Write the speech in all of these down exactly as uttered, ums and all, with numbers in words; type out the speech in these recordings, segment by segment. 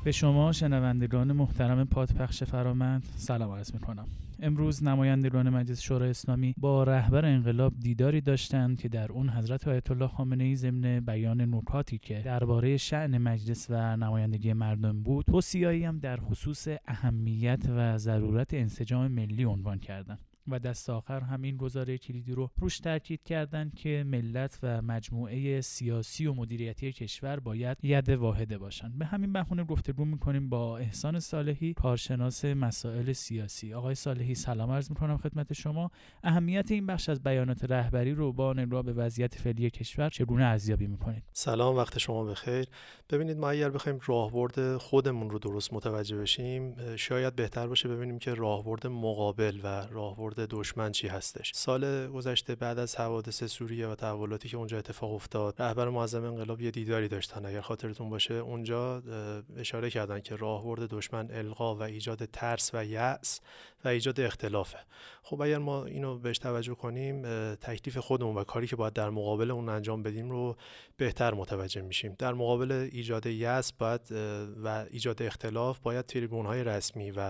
به شما شنوندگان محترم پادپخش فرامند سلام عرض می‌کنم. امروز نمایندگان مجلس شورای اسلامی با رهبر انقلاب دیداری داشتند که در اون حضرت آیت الله خامنه‌ای ضمن بیان نکاتی که درباره شأن مجلس و نمایندگی مردم بود، توصیه‌ای هم در خصوص اهمیت و ضرورت انسجام ملی عنوان کردند. و دست آخر همین گزاره کلیدی رو روش تاکید کردند که ملت و مجموعه سیاسی و مدیریتی کشور باید ید واحده باشند. به همین بهونه گفتگو می‌کنیم با احسان صالحی، کارشناس مسائل سیاسی. آقای صالحی سلام عرض می‌کنم خدمت شما. اهمیت این بخش از بیانات رهبری رو با نگاه به وضعیت فعلی کشور چگونه ارزیابی می‌کنید؟ سلام، وقت شما بخیر. ببینید، ما اگر بخوایم راهبرد خودمون رو درست متوجه بشیم، شاید بهتر باشه ببینیم که راهبرد مقابل و راهبرد دشمن چی هستش. سال گذشته بعد از حوادث سوریه و تحولاتی که اونجا اتفاق افتاد، رهبر معظم انقلاب یه دیداری داشتن. اگر خاطرتون باشه اونجا اشاره کردن که راهبرد دشمن القا و ایجاد ترس و یأس و ایجاد اختلافه. خب اگر ما اینو بهش توجه کنیم، تکلیف خودمون و کاری که باید در مقابل اون انجام بدیم رو بهتر متوجه میشیم. در مقابل ایجاد یأس باید و ایجاد اختلاف باید تریبون‌های رسمی و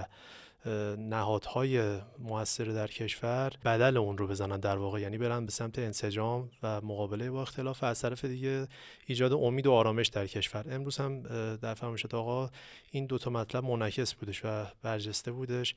نهادهای مؤثر در کشور بدل اون رو بزنن، در واقع یعنی برن به سمت انسجام و مقابله با اختلاف و از طرف دیگه ایجاد امید و آرامش در کشور. امروز هم در فرمایشات آقا این دو تا مطلب منعکس بودش و برجسته بودش.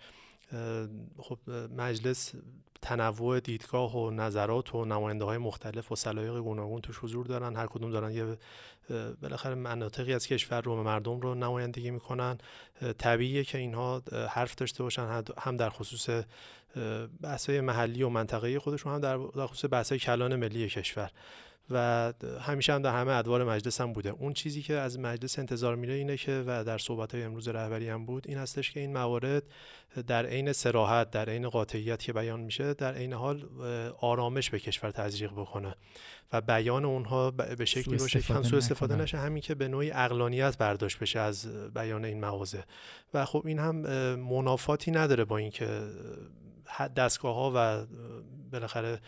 خب مجلس تنوع دیدگاه و نظرات و نماینده‌های مختلف و سلایق گوناگون توش حضور دارن. هر کدوم دارن یه بالاخره مناطقی از کشور رو و مردم رو نمایندگی میکنن. طبیعیه که اینها حرف داشته باشن، هم در خصوص بحث‌های محلی و منطقه‌ای خودشون، هم در خصوص بحث‌های کلان ملی کشور و همیشه هم در همه ادوار مجلس هم بوده. اون چیزی که از مجلس انتظار میره اینه که و در صحبت‌های امروز رهبری هم بود، این هستش که این موارد در عین صراحت، در عین قاطعیت که بیان میشه، در عین حال آرامش به کشور تزریق بکنه و بیان اونها به شکلی باشه که سوء استفاده نشه، همین که به نوعی عقلانیت برداشت بشه از بیان این مواضع. و خب این هم منافاتی نداره با اینکه دستگاه‌ها و بالاخره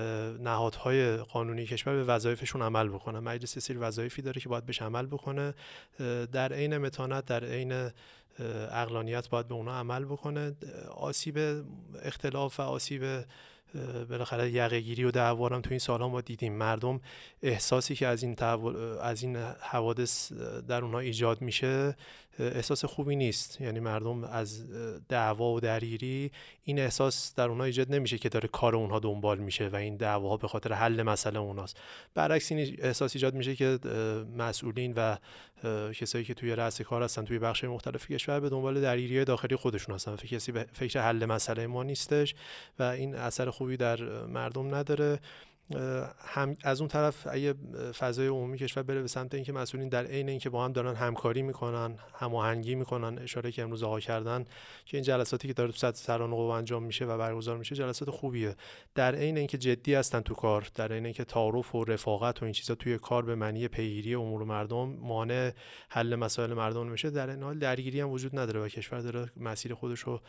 نهادهای قانونی کشور به وظایفشون عمل بکنه. مجلس سری وظایفی داره که باید بهش عمل بکنه، در عین متانت، در عین عقلانیت باید به اونا عمل بکنه. آسیب اختلاف و آسیب بالاخره یقه‌گیری و دعوا هم تو این سال‌ها ما دیدیم. مردم احساسی که از این تحول، از این حوادث در اونها ایجاد میشه احساس خوبی نیست. یعنی مردم از دعوا و درگیری این احساس در اونها ایجاد نمیشه که داره کار اونها دنبال میشه و این دعواها به خاطر حل مسئله اوناست. برعکس این احساس ایجاد میشه که مسئولین و کسایی که توی رأس کار هستن توی بخش مختلف کشور به دنبال درگیری داخلی خودشون هستن. فکر کسی به فکر حل مسئله ما نیستش و این اثر خوبی در مردم نداره. هم از اون طرف اگه فضای عمومی کشور بره به سمت اینکه مسئولین در عین اینکه با هم دارن همکاری میکنن، هماهنگی میکنن، اشاره که امروز آقا کردن که این جلساتی که داره تو سطح سران قوا انجام میشه و برگزار میشه جلسات خوبیه، در عین اینکه جدی هستن تو کار، در عین اینکه تعارف و رفاقت و این چیزا توی کار به معنی پیگیری امور مردم مانع حل مسائل مردم میشه، در این حال درگیری هم وجود نداره و کشور داره مسیر خودش رو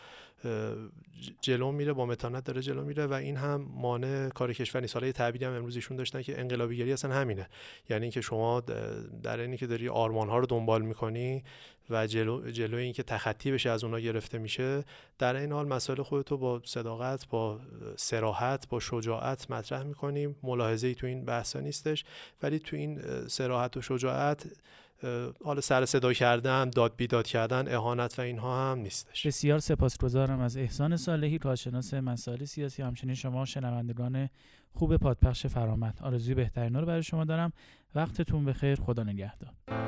جلو میره، با متانت داره جلو میره و این هم مانع کار کشور نیست. حالا تعبیری هم امروز ایشون داشتن که انقلابیگری اصلا همینه، یعنی اینکه شما در اینی که داری آرمان‌ها رو دنبال می‌کنی و جلو جلوی اینکه تخطی بشه از اونها گرفته میشه، در این حال مسائل خودتو با صداقت، با صراحت، با شجاعت مطرح می‌کنی. ملاحظه‌ای تو این بحثا نیستش، ولی تو این صراحت و شجاعت حالا سر صدا کردن، داد بیداد کردن، اهانت و اینها هم نیستش. بسیار سپاسگزارم از احسان صالحی، کارشناس مسائل سیاسی. همچنین شما شنوندگان خوب پادپخش فرامند، آرزوی بهترین رو برای شما دارم. وقتتون بخیر، خدا نگهدار.